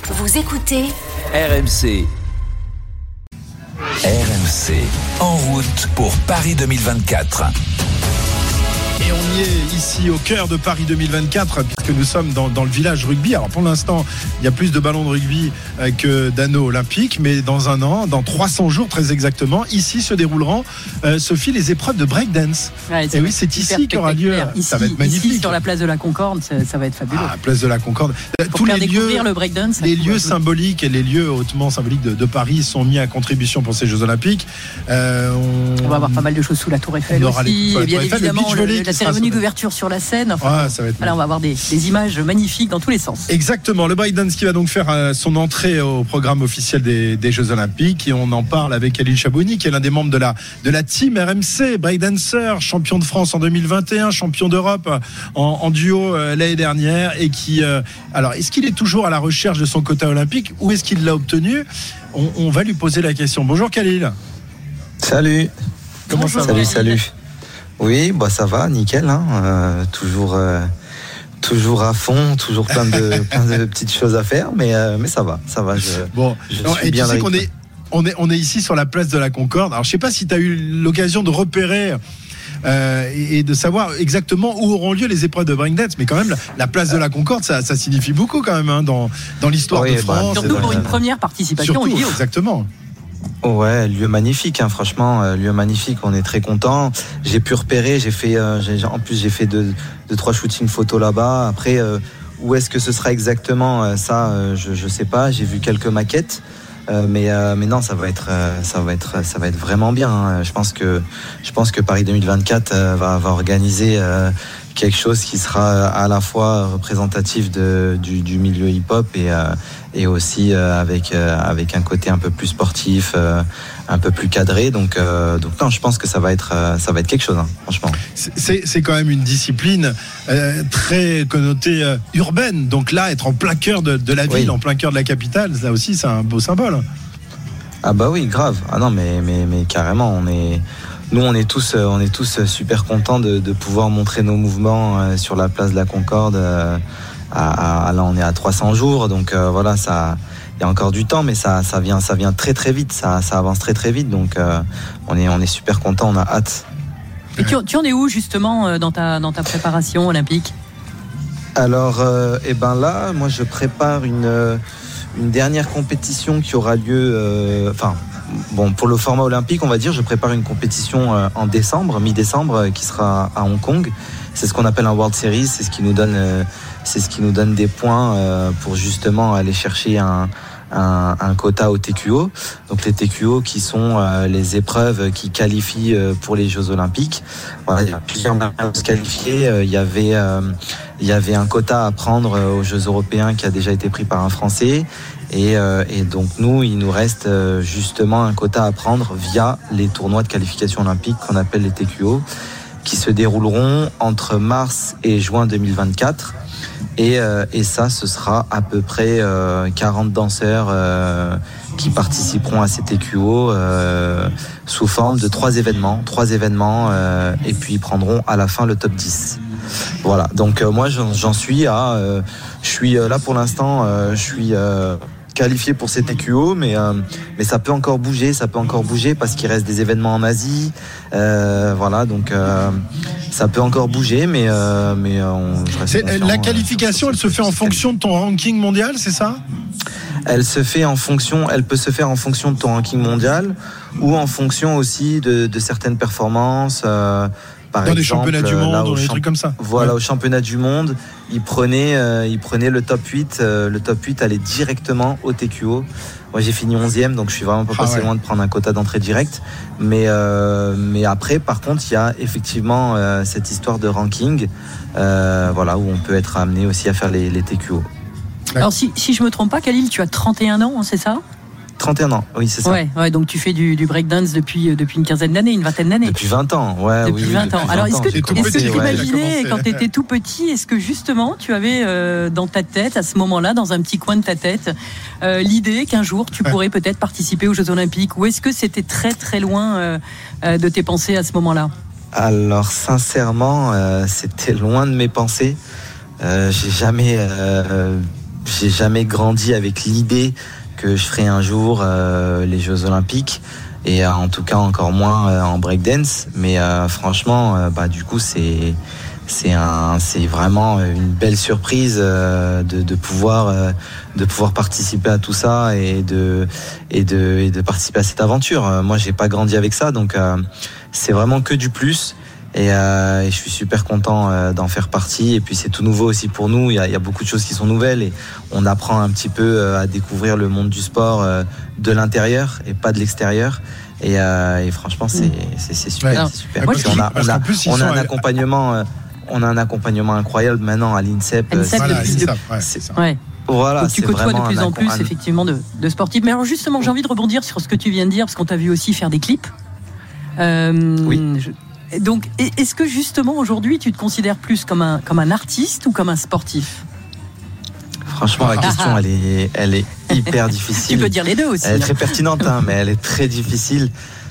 Vous écoutez RMC. RMC, en route pour Paris 2024. Et on y est ici au cœur de Paris 2024 puisque nous sommes dans le village rugby. Alors pour l'instant, il y a plus de ballons de rugby que d'anneaux olympiques, mais dans un an, dans 300 jours très exactement, ici se dérouleront, Sophie, les épreuves de breakdance. Ouais, et oui, c'est ici qu'aura lieu. Ici, ça va être magnifique. Ici, sur la place de la Concorde, ça va être fabuleux. Ah, place de la Concorde. Pour Tous faire les découvrir lieux, le breakdance. les lieux symboliques et les lieux hautement symboliques de Paris sont mis à contribution pour ces Jeux Olympiques. On va avoir pas mal de choses sous la Tour Eiffel aussi. Et bien évidemment, la cérémonie d'ouverture sur la scène. Enfin, ça va être on va avoir des images magnifiques dans tous les sens. Exactement, le breakdance qui va donc faire son entrée au programme officiel des Jeux Olympiques, et on en parle avec Khalil Chabouni qui est l'un des membres de la team RMC, breakdancer, champion de France en 2021, champion d'Europe en duo l'année dernière, et qui alors est-ce qu'il est toujours à la recherche de son quota olympique ou est-ce qu'il l'a obtenu? On va lui poser la question. Bonjour Khalil. Salut. Comment ça va? Salut. Oui, ça va, nickel, hein. Toujours à fond, toujours plein de petites choses à faire, mais ça va. Je suis bien. Tu sais qu'on est ici sur la place de la Concorde. Alors je sais pas si tu as eu l'occasion de repérer et de savoir exactement où auront lieu les épreuves de breakdance, mais quand même la place de la Concorde, ça signifie beaucoup quand même, hein, dans l'histoire de France. Surtout pour une première participation au JO. Exactement. Ouais, lieu magnifique, hein, franchement, lieu magnifique. On est très contents. J'ai pu repérer, j'ai fait 2-3 shootings photos là-bas. Après, où est-ce que ce sera exactement, je sais pas. J'ai vu quelques maquettes, mais non, ça va être vraiment bien, hein. Je pense que Paris 2024 va organiser quelque chose qui sera à la fois représentatif du milieu hip-hop et aussi avec un côté un peu plus sportif, un peu plus cadré. Donc non, je pense que ça va être quelque chose, hein, franchement. C'est quand même une discipline très connotée urbaine. Donc là, être en plein cœur de la ville, en plein cœur de la capitale, là aussi, c'est un beau symbole. Ah bah oui, grave. Ah non, mais carrément, Nous, on est tous super contents de pouvoir montrer nos mouvements sur la place de la Concorde. Là, on est à 300 jours, donc voilà, il y a encore du temps, mais ça vient très très vite, ça avance très très vite, donc on est super contents, on a hâte. Et tu en es où justement dans ta préparation olympique? Alors, là, moi, je prépare une dernière compétition qui aura lieu, pour le format olympique, on va dire, je prépare une compétition en décembre, mi-décembre, qui sera à Hong Kong. C'est ce qu'on appelle un World Series, c'est ce qui nous donne des points pour justement aller chercher un quota au TQO. Donc les TQO qui sont les épreuves qui qualifient pour les Jeux Olympiques. Voilà, il y a plusieurs manières de se qualifier. Il y avait un quota à prendre aux Jeux Européens qui a déjà été pris par un Français. Et donc nous, il nous reste justement un quota à prendre via les tournois de qualification olympique qu'on appelle les TQO, qui se dérouleront entre mars et juin 2024. Et ça, ce sera à peu près 40 danseurs qui participeront à ces TQO sous forme de 3 événements, et puis ils prendront à la fin le top 10. Voilà, donc moi j'en suis à... je suis là pour l'instant, je suis... qualifié pour ces TQO, mais ça peut encore bouger parce qu'il reste des événements en Asie, voilà, donc ça peut encore bouger, mais la qualification, elle se fait en fonction de ton ranking mondial, c'est ça? Elle peut se faire en fonction de ton ranking mondial ou en fonction aussi de certaines performances. Par exemple, des championnats du monde, ou des trucs comme ça. Voilà, au championnat du monde, ils prenaient le top 8. Le top 8 allait directement au TQO. Moi, j'ai fini 11e, donc je suis vraiment pas passé loin de prendre un quota d'entrée direct. Mais après, par contre, il y a effectivement cette histoire de ranking, voilà, où on peut être amené aussi à faire les TQO. Alors, si je me trompe pas, Khalil, tu as 31 ans, hein, c'est ça? 31 ans, oui, c'est ça. Ouais, donc tu fais du breakdance depuis une quinzaine d'années, une vingtaine d'années. Depuis 20 ans, ouais. Depuis 20 ans. Alors, est-ce que tu imaginais, quand tu étais tout petit, est-ce que justement tu avais dans ta tête, à ce moment-là, dans un petit coin de ta tête, l'idée qu'un jour tu pourrais peut-être participer aux Jeux Olympiques, ou est-ce que c'était très très loin de tes pensées à ce moment-là? Alors, sincèrement, c'était loin de mes pensées. J'ai jamais j'ai jamais grandi avec l'idée que je ferais un jour les Jeux Olympiques. Et en tout cas encore moins en breakdance. Mais franchement, du coup, c'est vraiment une belle surprise de pouvoir participer à tout ça et de participer à cette aventure. Moi, j'ai pas grandi avec ça, donc c'est vraiment que du plus. Et je suis super content d'en faire partie. Et puis c'est tout nouveau aussi pour nous. Il y a beaucoup de choses qui sont nouvelles et on apprend un petit peu à découvrir le monde du sport de l'intérieur et pas de l'extérieur. Et franchement, c'est super. C'est super. Moi, on a un accompagnement. On a un accompagnement incroyable maintenant à l'INSEP. Voilà, donc tu côtoies de plus en plus effectivement de sportifs. Mais alors justement, j'ai envie de rebondir sur ce que tu viens de dire parce qu'on t'a vu aussi faire des clips. Oui. Donc, est-ce que justement aujourd'hui, tu te considères plus comme un artiste ou comme un sportif ? Franchement, la question, elle est hyper difficile. Tu peux dire les deux aussi. Elle est très pertinente, mais elle est très difficile.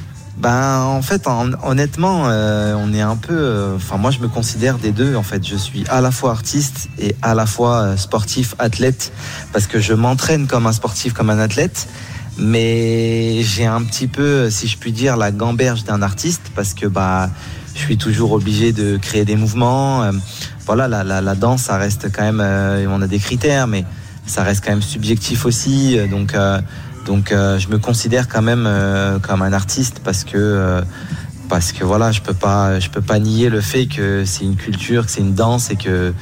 En fait, honnêtement, on est un peu. Moi, je me considère des deux. En fait, je suis à la fois artiste et à la fois sportif, athlète, parce que je m'entraîne comme un sportif, comme un athlète. Mais j'ai un petit peu, si je puis dire, la gamberge d'un artiste, parce que je suis toujours obligé de créer des mouvements. Voilà, la danse, ça reste quand même. On a des critères, mais ça reste quand même subjectif aussi. Donc, je me considère quand même comme un artiste parce que voilà, je peux pas nier le fait que c'est une culture, que c'est une danse et que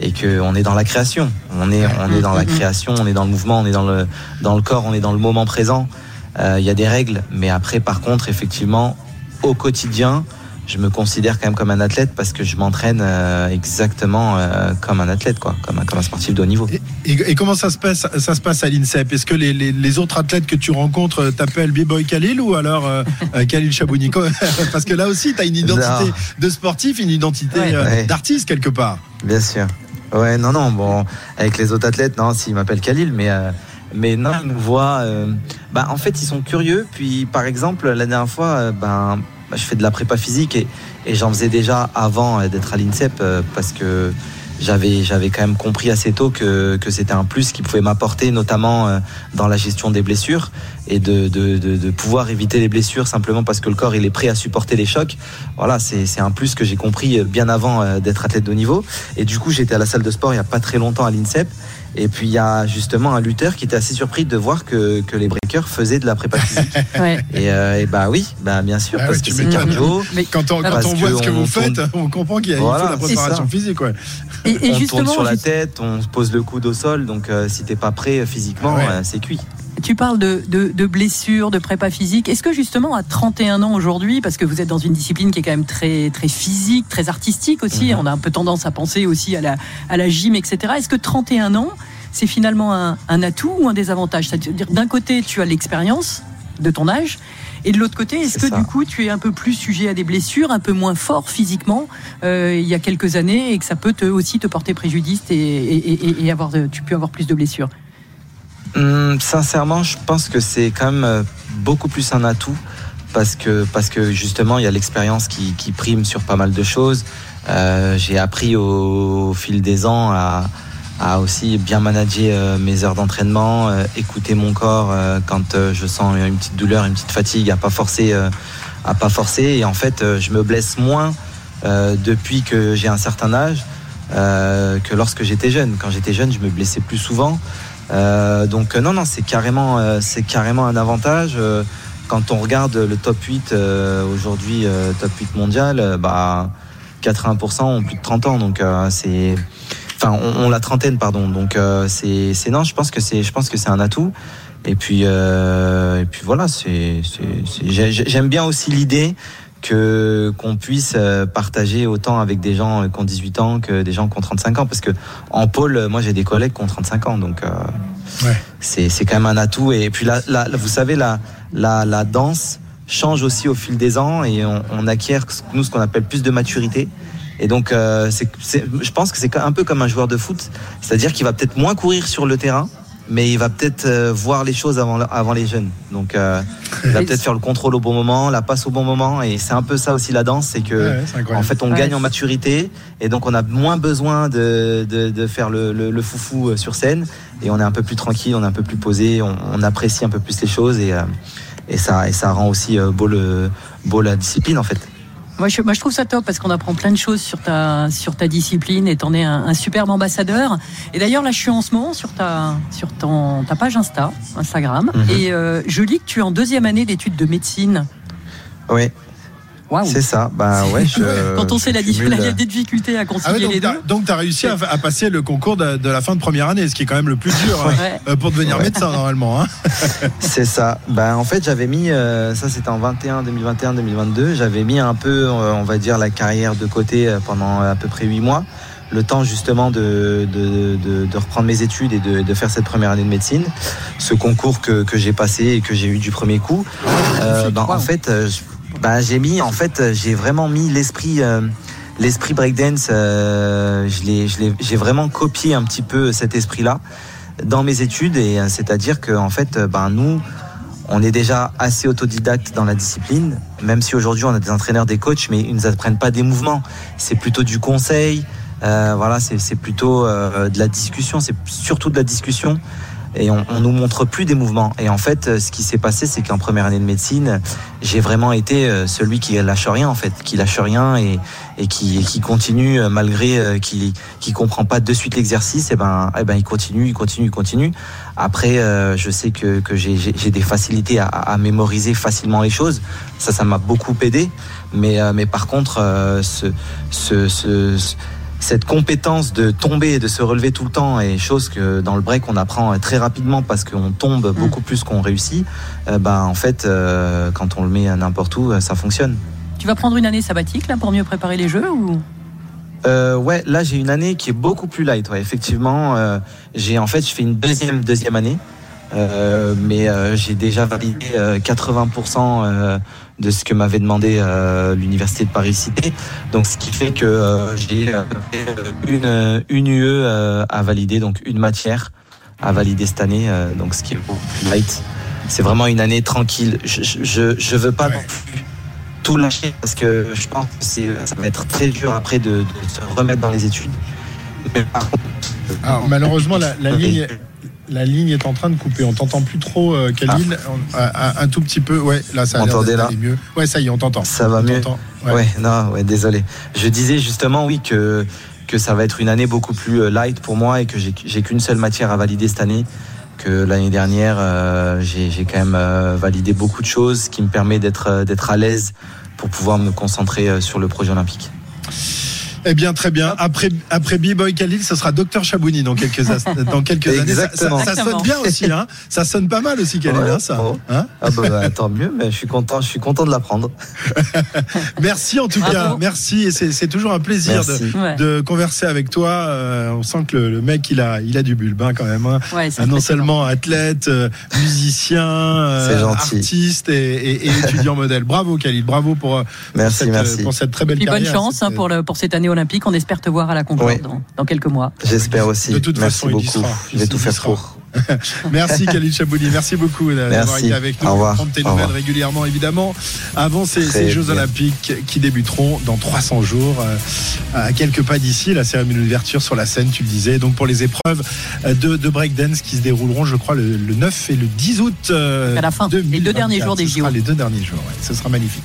on est dans la création. On est dans la création, on est dans le mouvement, on est dans le corps, on est dans le moment présent. Il y a des règles, mais après, par contre, effectivement, au quotidien, je me considère quand même comme un athlète parce que je m'entraîne exactement comme un athlète, quoi, comme un sportif de haut niveau. Et comment ça se passe à l'INSEP ? Est-ce que les autres athlètes que tu rencontres t'appellent B-Boy Khalil ou alors Khalil Chabouni ? Parce que là aussi, tu as une identité de sportif, une identité d'artiste quelque part. Bien sûr. Ouais, non, bon, avec les autres athlètes, non, s'ils m'appellent Khalil, mais non, ils nous voient. En fait, ils sont curieux. Puis, par exemple, la dernière fois, je fais de la prépa physique et j'en faisais déjà avant d'être à l'INSEP parce que j'avais quand même compris assez tôt que c'était un plus qui pouvait m'apporter, notamment dans la gestion des blessures et de pouvoir éviter les blessures simplement parce que le corps il est prêt à supporter les chocs. Voilà, c'est un plus que j'ai compris bien avant d'être athlète de haut niveau. Et du coup, j'étais à la salle de sport il y a pas très longtemps à l'INSEP. Et puis il y a justement un lutteur qui était assez surpris de voir que les breakers faisaient de la prépa physique. Ouais. Et bien sûr, parce que c'est cardio. Mais quand on voit ce que vous faites, on comprend qu'il y a il faut de la préparation physique. Ouais. Et on tourne sur la tête, on pose le coude au sol. Donc si t'es pas prêt physiquement, c'est cuit. Tu parles de blessures, de prépa physique. Est-ce que justement à 31 ans aujourd'hui, parce que vous êtes dans une discipline qui est quand même très, très physique, très artistique aussi, on a un peu tendance à penser aussi à la gym, etc. Est-ce que 31 ans, c'est finalement un atout ou un désavantage ? C'est-à-dire d'un côté, tu as l'expérience de ton âge, et de l'autre côté, est-ce que du coup, tu es un peu plus sujet à des blessures, un peu moins fort physiquement il y a quelques années, et que ça peut aussi te porter préjudice et tu peux avoir plus de blessures ? Sincèrement, je pense que c'est quand même beaucoup plus un atout parce que justement il y a l'expérience qui prime sur pas mal de choses. J'ai appris au fil des ans à aussi bien manager mes heures d'entraînement, écouter mon corps quand je sens une petite douleur, une petite fatigue, à pas forcer. Et en fait, je me blesse moins depuis que j'ai un certain âge que lorsque j'étais jeune. Quand j'étais jeune, je me blessais plus souvent. Donc non, c'est carrément un avantage. Quand on regarde le top 8 aujourd'hui, top 8 mondial, 80% ont plus de 30 ans. Donc on la trentaine, pardon. Donc je pense que c'est un atout. Et puis voilà, j'aime bien aussi l'idée qu'on puisse partager autant avec des gens qui ont 18 ans que des gens qui ont 35 ans, parce que en pôle, moi j'ai des collègues qui ont 35 ans, donc c'est quand même un atout. Et puis là, vous savez, la danse change aussi au fil des ans et on acquiert nous ce qu'on appelle plus de maturité. Et donc je pense que c'est un peu comme un joueur de foot, c'est-à-dire qu'il va peut-être moins courir sur le terrain, mais il va peut-être voir les choses avant les jeunes. Donc il va peut-être faire le contrôle au bon moment, la passe au bon moment, et c'est un peu ça aussi la danse, c'est que en fait on gagne en maturité, et donc on a moins besoin de faire le foufou sur scène, et on est un peu plus tranquille, on est un peu plus posé, on apprécie un peu plus les choses, et ça rend aussi beau la discipline en fait. Moi, je trouve ça top parce qu'on apprend plein de choses sur ta discipline, et t'en es un superbe ambassadeur. Et d'ailleurs, là, je suis en ce moment sur ta page Instagram, et je lis que tu es en 2e année d'études de médecine. Oui. Wow. C'est ça. Quand on sait la difficulté à concilier les deux. Donc, tu as réussi à passer le concours de la fin de première année, ce qui est quand même le plus dur pour devenir médecin normalement. Hein. C'est ça. En fait, j'avais mis, ça c'était en 2021, 2022, j'avais mis un peu, on va dire, la carrière de côté pendant à peu près 8 mois. Le temps justement de reprendre mes études et de faire cette première année de médecine. Ce concours que j'ai passé et que j'ai eu du premier coup. En fait, j'ai vraiment mis l'esprit breakdance. J'ai vraiment copié un petit peu cet esprit-là dans mes études, et c'est-à-dire que en fait, nous, on est déjà assez autodidacte dans la discipline, même si aujourd'hui on a des entraîneurs, des coachs, mais ils nous apprennent pas des mouvements. C'est plutôt du conseil. C'est plutôt de la discussion. C'est surtout de la discussion. Et on nous montre plus des mouvements. Et en fait, ce qui s'est passé, c'est qu'en première année de médecine, j'ai vraiment été celui qui lâche rien, en fait, qui lâche rien et qui continue malgré qui comprend pas de suite l'exercice. Il continue. Après, je sais que j'ai des facilités à mémoriser facilement les choses. Ça m'a beaucoup aidé. Mais par contre, cette compétence de tomber et de se relever tout le temps, est chose que dans le break on apprend très rapidement parce qu'on tombe beaucoup plus qu'on réussit. En fait, quand on le met n'importe où, ça fonctionne. Tu vas prendre une année sabbatique là pour mieux préparer les Jeux ou là j'ai une année qui est beaucoup plus light. Effectivement, je fais une deuxième année, mais j'ai déjà validé 80% de ce que m'avait demandé l'université de Paris-Cité. Donc ce qui fait que j'ai une UE à valider, donc une matière à valider cette année, donc ce qui est beaucoup plus light. C'est vraiment une année tranquille. Je veux pas non plus tout lâcher parce que je pense que ça va être très dur après de se remettre dans les études. Mais par contre, alors, malheureusement la ligne est en train de couper. On t'entend plus trop, Khalil. Un tout petit peu. Ouais, là, ça a l'air d'aller mieux. Ouais, ça y est, on t'entend. Ça va mieux. Désolé. Je disais justement, oui, que ça va être une année beaucoup plus light pour moi et que j'ai qu'une seule matière à valider cette année. Que l'année dernière, j'ai quand même validé beaucoup de choses, qui me permet d'être à l'aise pour pouvoir me concentrer sur le projet olympique. Eh bien, très bien. Après B-Boy Khalil, ce sera Dr Chabouni dans quelques années. Ça sonne bien aussi, hein. Ça sonne pas mal aussi, Khalil, ça. Hein, tant mieux, mais je suis content de l'apprendre. Merci en tout cas. Merci. Et c'est toujours un plaisir de converser avec toi. On sent que le mec, il a du bulbe, quand même. Hein. Ouais, non seulement athlète, musicien, artiste et étudiant modèle. Bravo, Khalil. Bravo pour cette très belle carrière. Bonne chance pour cette année olympique. On espère te voir à la Concorde dans quelques mois. J'espère aussi. De toute façon, beaucoup. Je vais tout faire pour. Merci Khalil Chabouni. Merci beaucoup d'avoir été avec nous. Prendre tes nouvelles régulièrement, évidemment, avant ces Jeux Olympiques qui débuteront dans 300 jours à quelques pas d'ici. La cérémonie d'ouverture sur la scène, tu le disais. Donc pour les épreuves de breakdance qui se dérouleront, je crois, le 9 et le 10 août. À la fin, les 2 derniers jours des JO. Les 2 derniers jours, ce sera magnifique.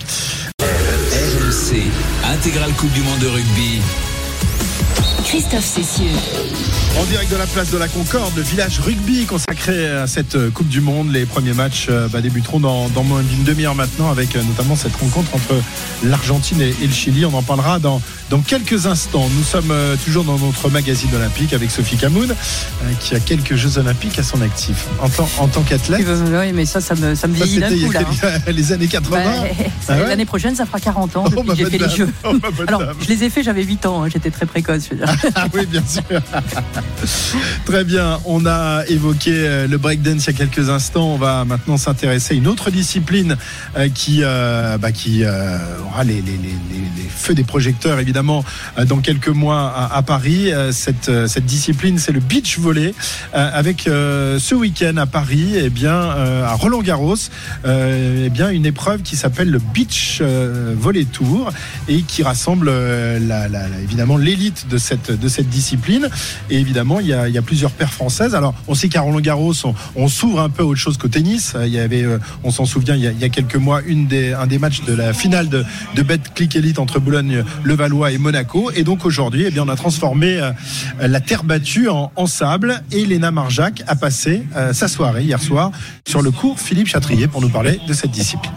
RMC, intégrale Coupe du Monde de rugby. Christophe Cessieux. En direct de la place de la Concorde, le village rugby consacré à cette Coupe du Monde. Les premiers matchs débuteront dans moins d'une demi-heure maintenant, avec notamment cette rencontre entre l'Argentine et le Chili. On en parlera dans quelques instants. Nous sommes toujours dans notre magazine olympique avec Sophie Camoun, qui a quelques Jeux Olympiques à son actif. En tant qu'athlète. Oui, mais ça me vieillit d'un coup, là. Les années 80. L'année prochaine, ça fera 40 ans depuis que j'ai fait les Jeux. Alors, je les ai faits, j'avais 8 ans. J'étais très précoce, je veux dire. Ah oui, bien sûr. Très bien, on a évoqué le breakdance il y a quelques instants. On va maintenant s'intéresser à une autre discipline qui aura les feux des projecteurs évidemment dans quelques mois à Paris. Cette discipline, c'est le beach volley avec ce week-end à Paris, à Roland-Garros, une épreuve qui s'appelle le Beach Volley Tour et qui rassemble évidemment l'élite de cette discipline. Et évidemment, il y a plusieurs paires françaises. Alors, on sait qu'à Roland-Garros, on s'ouvre un peu à autre chose qu'au tennis. Il y avait, on s'en souvient, il y a quelques mois, un des matchs de la finale de Betclic Elite entre Boulogne-le-Valois et Monaco. Et donc aujourd'hui, on a transformé la terre battue en sable. Et Léna Marjac a passé sa soirée hier soir sur le cours Philippe Chatrier pour nous parler de cette discipline.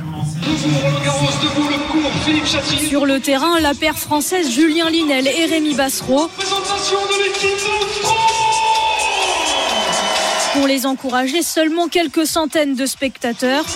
Sur le terrain, la paire française Julien Linel et Rémi Bassereau. Pour les encourager, seulement quelques centaines de spectateurs.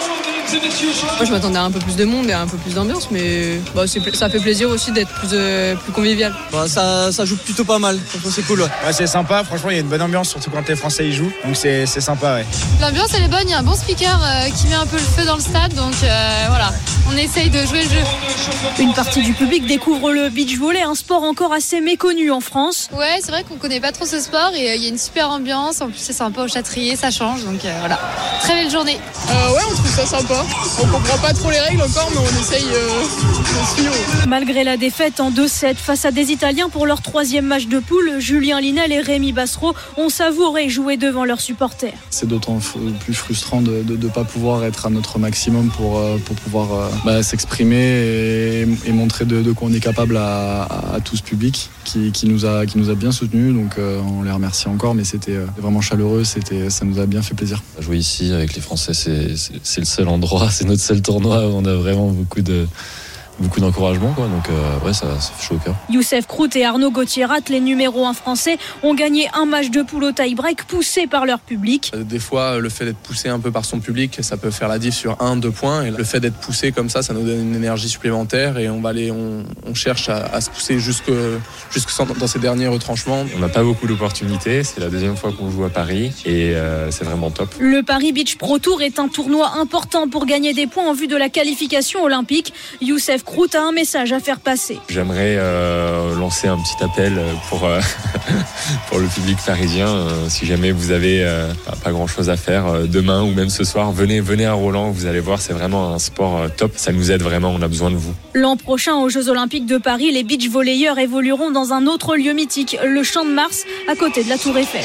Moi, je m'attendais à un peu plus de monde et à un peu plus d'ambiance, mais ça fait plaisir aussi d'être plus convivial. Ça joue plutôt pas mal, c'est cool. Ouais, c'est sympa, franchement, il y a une bonne ambiance, surtout quand les Français y jouent, donc c'est sympa. Ouais. L'ambiance, elle est bonne, il y a un bon speaker qui met un peu le feu dans le stade, donc voilà, on essaye de jouer le jeu. Une partie du public découvre le beach volley, un sport encore assez méconnu en France. Ouais, c'est vrai qu'on connaît pas trop ce sport et il y a une super ambiance, en plus c'est sympa au Châtrier, ça change, donc voilà. Très belle journée. Ouais, on trouve ça sympa. On comprend pas trop les règles encore, mais on essaye de suivre. Malgré la défaite en 2-7 face à des Italiens pour leur 3e match de poule, Julien Linel et Rémi Bassereau ont savouré jouer devant leurs supporters. C'est d'autant plus frustrant de ne pas pouvoir être à notre maximum pour pouvoir s'exprimer et montrer de quoi on est capable à tout ce public qui nous a bien soutenus. Donc on les remercie encore, mais c'était vraiment chaleureux, ça nous a bien fait plaisir. Jouer ici avec les Français, c'est le seul endroit, c'est notre seul tournoi où on a vraiment beaucoup d'encouragement, quoi. Donc ça fait chaud au cœur. Youssef Krout et Arnaud Gauthier-Rat, les numéros 1 français, ont gagné un match de poule au tie-break poussé par leur public. Des fois, le fait d'être poussé un peu par son public, ça peut faire la diff sur 1-2 points. Et le fait d'être poussé comme ça nous donne une énergie supplémentaire et on cherche à se pousser jusque dans ces derniers retranchements. On n'a pas beaucoup d'opportunités, c'est la 2e fois qu'on joue à Paris et c'est vraiment top. Le Paris Beach Pro Tour est un tournoi important pour gagner des points en vue de la qualification olympique. Youssef Krout a un message à faire passer. J'aimerais lancer un petit appel pour le public parisien. Si jamais vous avez pas grand chose à faire demain ou même ce soir, venez à Roland, vous allez voir, c'est vraiment un sport top. Ça nous aide vraiment, on a besoin de vous. L'an prochain, aux Jeux Olympiques de Paris, les beach volleyeurs évolueront dans un autre lieu mythique, le Champ de Mars, à côté de la Tour Eiffel.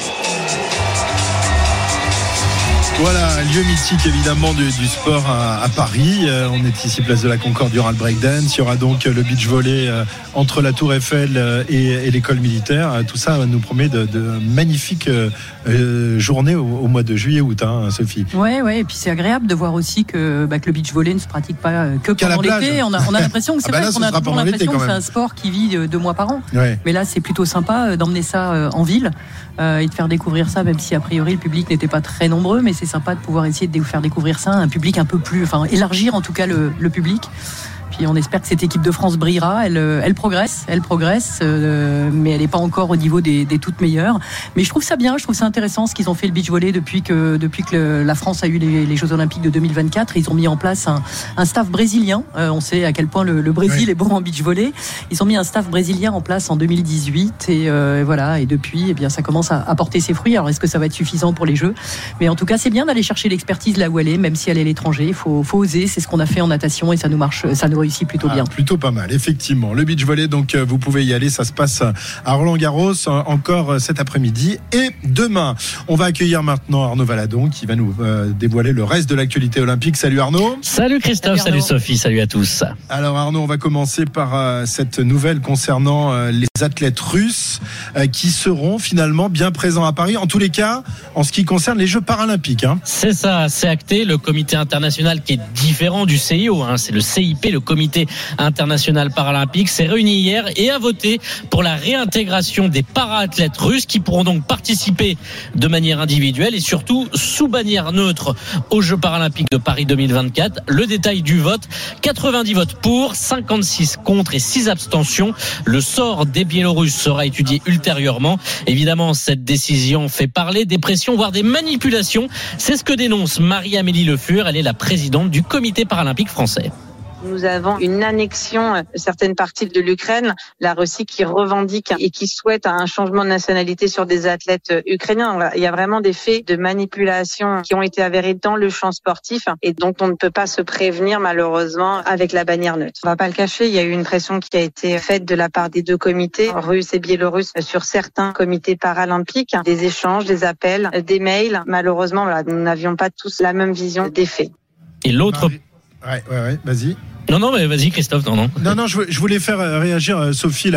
Voilà, lieu mythique évidemment du sport à Paris. On est ici place de la Concorde, il y aura le breakdance, il y aura donc le beach volley entre la Tour Eiffel et l'école militaire. Tout ça nous promet de magnifiques journées au mois de juillet-août, Sophie. Ouais, et puis c'est agréable de voir aussi que le beach volley ne se pratique pas que pendant l'été. On a l'impression que c'est vrai qu'on a toujours l'impression que c'est un sport qui vit 2 mois par an. Ouais. Mais là, c'est plutôt sympa d'emmener ça en ville et de faire découvrir ça, même si a priori le public n'était pas très nombreux, mais c'est sympa de pouvoir essayer de faire découvrir ça à un public un peu plus, élargir en tout cas le public. Puis on espère que cette équipe de France brillera. Elle progresse, mais elle n'est pas encore au niveau des toutes meilleures. Mais je trouve ça bien, je trouve ça intéressant ce qu'ils ont fait le beach volley depuis que la France a eu les Jeux Olympiques de 2024. Ils ont mis en place un staff brésilien. On sait à quel point le Brésil est bon en beach volley. Ils ont mis un staff brésilien en place en 2018 et voilà. Et depuis, ça commence à porter ses fruits. Alors est-ce que ça va être suffisant pour les Jeux ? Mais en tout cas, c'est bien d'aller chercher l'expertise là où elle est, même si elle est à l'étranger. Il faut oser. C'est ce qu'on a fait en natation et ça nous marche, ça nous réussit plutôt bien. Plutôt pas mal, effectivement. Le beach volley, donc vous pouvez y aller. Ça se passe à Roland-Garros encore cet après-midi et demain. On va accueillir maintenant Arnaud Valadon qui va nous dévoiler le reste de l'actualité olympique. Salut Arnaud. Salut Christophe, salut Sophie, salut à tous. Alors Arnaud, on va commencer par cette nouvelle concernant les athlètes russes qui seront finalement bien présents à Paris. En tous les cas, en ce qui concerne les Jeux paralympiques. C'est ça, c'est acté. Le comité international qui est différent du CIO, c'est le CIP, le comité comité international paralympique, s'est réuni hier et a voté pour la réintégration des para-athlètes russes qui pourront donc participer de manière individuelle et surtout sous bannière neutre aux Jeux paralympiques de Paris 2024. Le détail du vote: 90 votes pour, 56 contre et 6 abstentions. Le sort des Biélorusses sera étudié ultérieurement. Évidemment, cette décision fait parler, des pressions, voire des manipulations. C'est ce que dénonce Marie-Amélie Le Fur. Elle est la présidente du comité paralympique français. Nous avons une annexion de certaines parties de l'Ukraine, la Russie qui revendique et qui souhaite un changement de nationalité sur des athlètes ukrainiens. Il y a vraiment des faits de manipulation qui ont été avérés dans le champ sportif et dont on ne peut pas se prévenir malheureusement avec la bannière neutre. On va pas le cacher, il y a eu une pression qui a été faite de la part des deux comités, russes et biélorusses, sur certains comités paralympiques, des échanges, des appels, des mails. Malheureusement, nous n'avions pas tous la même vision des faits. Et l'autre... Ouais, vas-y. Non, mais vas-y Christophe, non. Non, je voulais faire réagir, Sophie,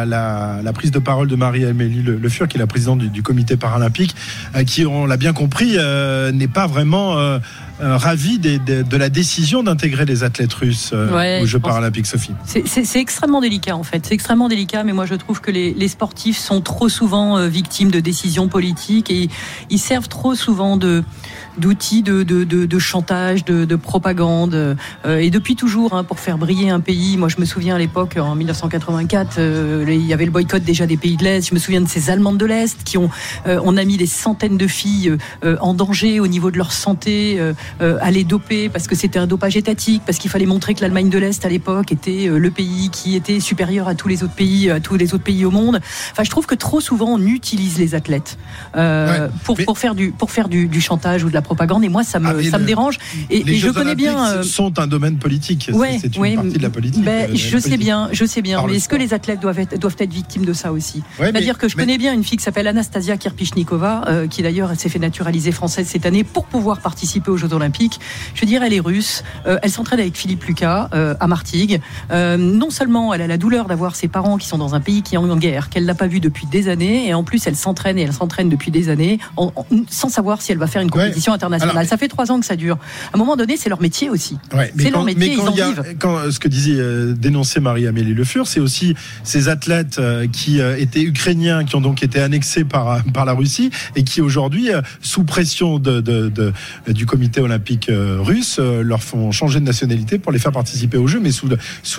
la prise de parole de Marie-Amélie Le Fur, qui est la présidente du comité paralympique, qui, on l'a bien compris, n'est pas vraiment ravie de la décision d'intégrer les athlètes russes aux Jeux paralympiques, Sophie. C'est extrêmement délicat, en fait. C'est extrêmement délicat, mais moi je trouve que les sportifs sont trop souvent victimes de décisions politiques et ils servent trop souvent d'outils de chantage, de propagande, et depuis toujours, pour faire briller un pays. Moi, je me souviens à l'époque, en 1984, il y avait le boycott déjà des pays de l'Est. Je me souviens de ces Allemandes de l'Est qui on a mis des centaines de filles en danger au niveau de leur santé, à les doper parce que c'était un dopage étatique, parce qu'il fallait montrer que l'Allemagne de l'Est à l'époque était le pays qui était supérieur à tous les autres pays au monde. Enfin, je trouve que trop souvent on utilise les athlètes pour faire du chantage ou de la propagande, et moi ça me dérange. Et je connais bien. Sont un domaine politique. C'est une partie de la politique. Je sais bien. Mais est-ce que les athlètes doivent être victimes de ça aussi? C'est-à-dire que je connais bien une fille qui s'appelle Anastasia Kirpichnikova, qui d'ailleurs s'est fait naturaliser française cette année pour pouvoir participer aux Jeux Olympiques. Je veux dire, elle est russe. Elle s'entraîne avec Philippe Lucas à Martigues. Non seulement elle a la douleur d'avoir ses parents qui sont dans un pays qui est en guerre, qu'elle n'a pas vu depuis des années, et en plus elle s'entraîne depuis des années sans savoir si elle va faire une compétition internationale. Alors, ça fait 3 ans que ça dure. À un moment donné, c'est leur métier aussi. C'est leur métier, ils en vivent. Quand ce que dénonçait Marie-Amélie Le Fur, c'est aussi ces athlètes qui étaient ukrainiens, qui ont donc été annexés par la Russie et qui aujourd'hui, sous pression du comité olympique russe, leur font changer de nationalité pour les faire participer aux Jeux, mais sous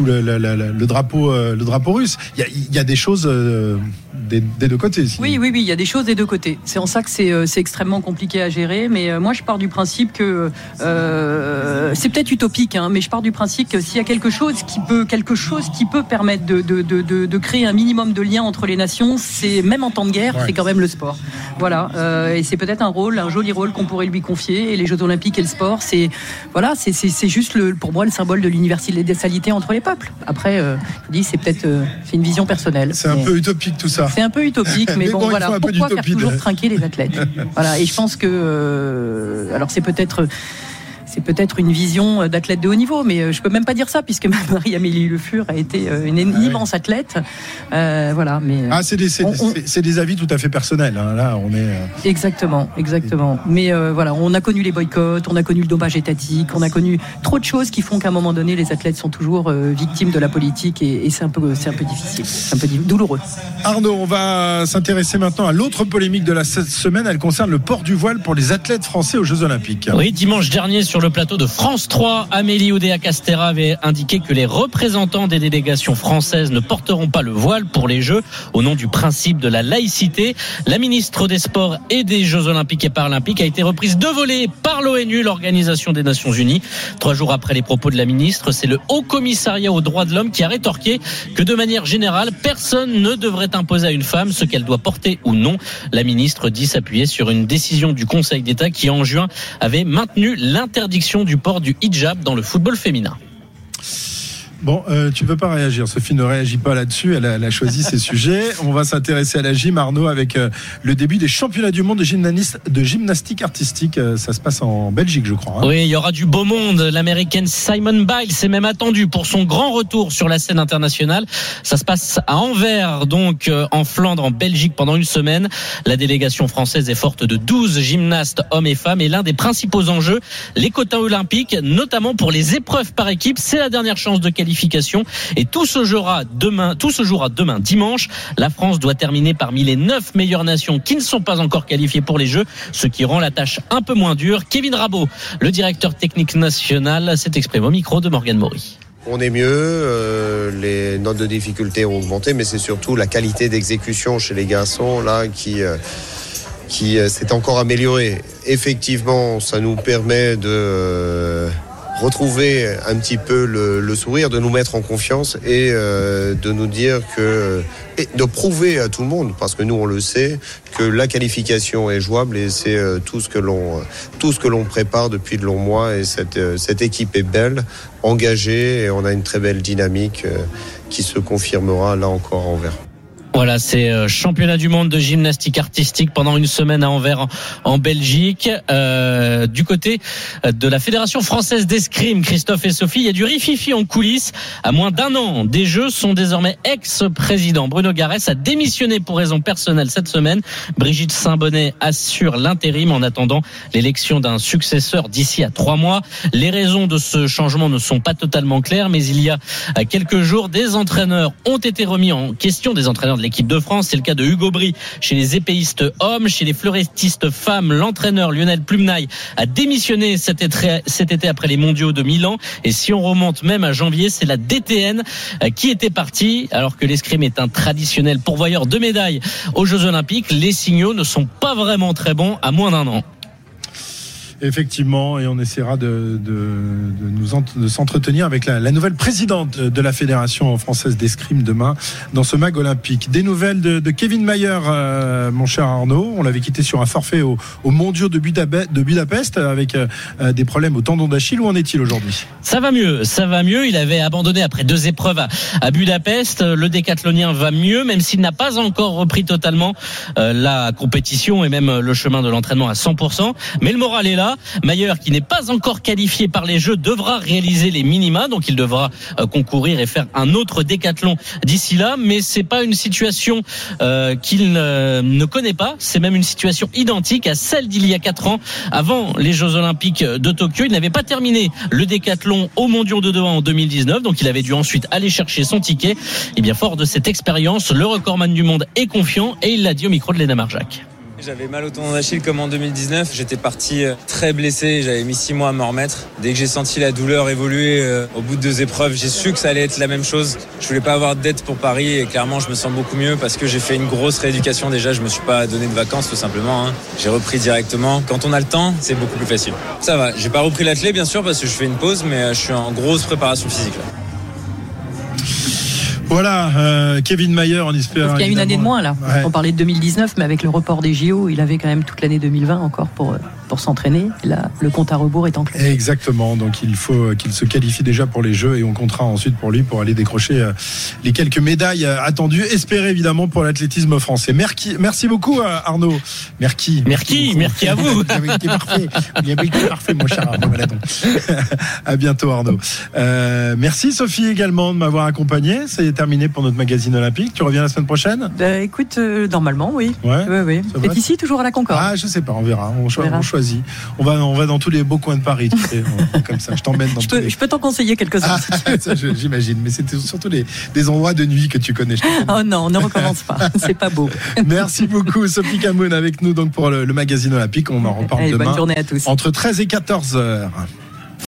le drapeau russe. Il y a des choses des deux côtés. Oui, il y a des choses des deux côtés. C'est en ça que c'est extrêmement compliqué à gérer, mais moi je pars du principe que c'est peut-être utopique, mais je pars du principe que s'il y a quelque chose qui peut permettre de créer un minimum de lien entre les nations, c'est même en temps de guerre, c'est quand même le sport. Voilà, et c'est peut-être un joli rôle qu'on pourrait lui confier. Et les Jeux Olympiques et le sport, c'est juste pour moi le symbole de l'universalité entre les peuples. Après, je vous dis, c'est une vision personnelle. C'est un peu utopique tout ça. C'est un peu utopique, mais bon, voilà. Pourquoi faire toujours trinquer les athlètes? Voilà, et je pense que alors c'est peut-être une vision d'athlète de haut niveau, mais je peux même pas dire ça puisque Marie-Amélie Le Fur a été une immense athlète. Voilà, mais c'est des avis tout à fait personnels. Là, on est exactement. Mais voilà, on a connu les boycotts, on a connu le dopage étatique, on a connu trop de choses qui font qu'à un moment donné, les athlètes sont toujours victimes de la politique et c'est un peu difficile, c'est un peu douloureux. Arnaud, on va s'intéresser maintenant à l'autre polémique de la semaine. Elle concerne le port du voile pour les athlètes français aux Jeux Olympiques. Oui, dimanche dernier sur le plateau de France 3, Amélie Oudéa-Castéra avait indiqué que les représentants des délégations françaises ne porteront pas le voile pour les Jeux au nom du principe de la laïcité. La ministre des Sports et des Jeux Olympiques et Paralympiques a été reprise de volée par l'ONU, l'Organisation des Nations Unies. 3 jours après les propos de la ministre, c'est le Haut Commissariat aux droits de l'homme qui a rétorqué que de manière générale, personne ne devrait imposer à une femme ce qu'elle doit porter ou non. La ministre dit s'appuyer sur une décision du Conseil d'État qui, en juin, avait maintenu l'interdiction du port du hijab dans le football féminin. Bon, tu veux pas réagir. Sophie ne réagit pas là-dessus. Elle a choisi ses sujets. On va s'intéresser à la gym, Arnaud, avec le début des championnats du monde de gymnastique artistique. Ça se passe en Belgique, je crois. Oui, il y aura du beau monde. L'américaine Simone Biles est même attendue pour son grand retour sur la scène internationale. Ça se passe à Anvers, donc en Flandre, en Belgique, pendant une semaine. La délégation française est forte de 12 gymnastes, hommes et femmes. Et l'un des principaux enjeux, les quotas olympiques, notamment pour les épreuves par équipe. C'est la dernière chance de qualifier qualification. Et tout se jouera demain, dimanche. La France doit terminer parmi les 9 meilleures nations qui ne sont pas encore qualifiées pour les Jeux, ce qui rend la tâche un peu moins dure. Kevin Rabault, le directeur technique national, s'est exprimé au micro de Morgane Maury. On est mieux, les notes de difficulté ont augmenté, mais c'est surtout la qualité d'exécution chez les garçons là qui s'est encore améliorée. Effectivement, ça nous permet de retrouver un petit peu le sourire, de nous mettre en confiance et de nous dire et de prouver à tout le monde, parce que nous on le sait, que la qualification est jouable et c'est tout ce que l'on prépare depuis de longs mois, et cette équipe est belle, engagée, et on a une très belle dynamique qui se confirmera là encore à Anvers. Voilà, c'est championnat du monde de gymnastique artistique pendant une semaine à Anvers en Belgique. Du côté de la Fédération française d'escrime, Christophe et Sophie, il y a du rififi en coulisses. À moins d'un an des Jeux, son désormais ex-président Bruno Garès a démissionné pour raison personnelle cette semaine. Brigitte Saint-Bonnet assure l'intérim en attendant l'élection d'un successeur d'ici à 3 mois. Les raisons de ce changement ne sont pas totalement claires, mais il y a quelques jours, des entraîneurs ont été remis en question, des entraîneurs de l'équipe de France. C'est le cas de Hugo Bry chez les épéistes hommes. Chez les fleurettistes femmes, l'entraîneur Lionel Plumnaille a démissionné cet été après les mondiaux de Milan. Et si on remonte même à janvier, c'est la DTN qui était partie. Alors que l'escrime est un traditionnel pourvoyeur de médailles aux Jeux Olympiques, les signaux ne sont pas vraiment très bons à moins d'un an. Effectivement, et on essaiera de s'entretenir avec la nouvelle présidente de la Fédération française d'escrime demain dans ce MAG olympique. Des nouvelles de Kevin Mayer, mon cher Arnaud. On l'avait quitté sur un forfait aux mondiaux de Budapest avec des problèmes au tendon d'Achille. Où en est-il aujourd'hui ? Ça va mieux. Il avait abandonné après 2 épreuves à Budapest. Le décathlonien va mieux, même s'il n'a pas encore repris totalement la compétition et même le chemin de l'entraînement à 100%. Mais le moral est là. Mayer, qui n'est pas encore qualifié par les Jeux, devra réaliser les minima, donc il devra concourir et faire un autre décathlon d'ici là, mais c'est pas une situation qu'il ne connaît pas, c'est même une situation identique à celle d'il y a 4 ans, avant les Jeux Olympiques de Tokyo. Il n'avait pas terminé le décathlon aux Mondiaux de Doha en 2019, donc il avait dû ensuite aller chercher son ticket. Et bien fort de cette expérience, le recordman du monde est confiant, et il l'a dit au micro de Léna Marjac. J'avais mal au tendon d'Achille comme en 2019. J'étais parti très blessé. J'avais mis 6 mois à m'en remettre. Dès que j'ai senti la douleur évoluer au bout de 2 épreuves, j'ai su que ça allait être la même chose. Je voulais pas avoir de dette pour Paris, et clairement, je me sens beaucoup mieux parce que j'ai fait une grosse rééducation déjà. Je me suis pas donné de vacances tout simplement. J'ai repris directement. Quand on a le temps, c'est beaucoup plus facile. Ça va. J'ai pas repris l'athlé bien sûr parce que je fais une pause, mais je suis en grosse préparation physique là. Voilà, Kevin Mayer, on espère. Parce qu'il y a une année de moins là. Ouais. On parlait de 2019, mais avec le report des JO, il avait quand même toute l'année 2020 encore pour s'entraîner. Là, le compte à rebours est enclenché. Exactement. Donc il faut qu'il se qualifie déjà pour les Jeux, et on comptera ensuite pour lui pour aller décrocher les quelques médailles attendues, espérées évidemment pour l'athlétisme français. Merci beaucoup Arnaud. Merci à vous. Vous avez été parfait, mon cher Arnaud. Voilà donc. À bientôt Arnaud. Merci Sophie également de m'avoir accompagné. C'est terminé pour notre magazine olympique. Tu reviens la semaine prochaine ? Écoute, normalement, oui. Ouais. C'est ici, toujours à la Concorde. Ah, je sais pas, on verra. On choisit. On va dans tous les beaux coins de Paris, tu sais, comme ça. Je t'emmène dans Je peux t'en conseiller quelques-uns. Ça, j'imagine. Mais c'était surtout des endroits de nuit que tu connais. Oh non, ne recommence pas. C'est pas beau. Merci beaucoup, Sophie Camoun, avec nous donc pour le magazine olympique. On en reparle demain. Bonne journée à tous. Entre 13 et 14h.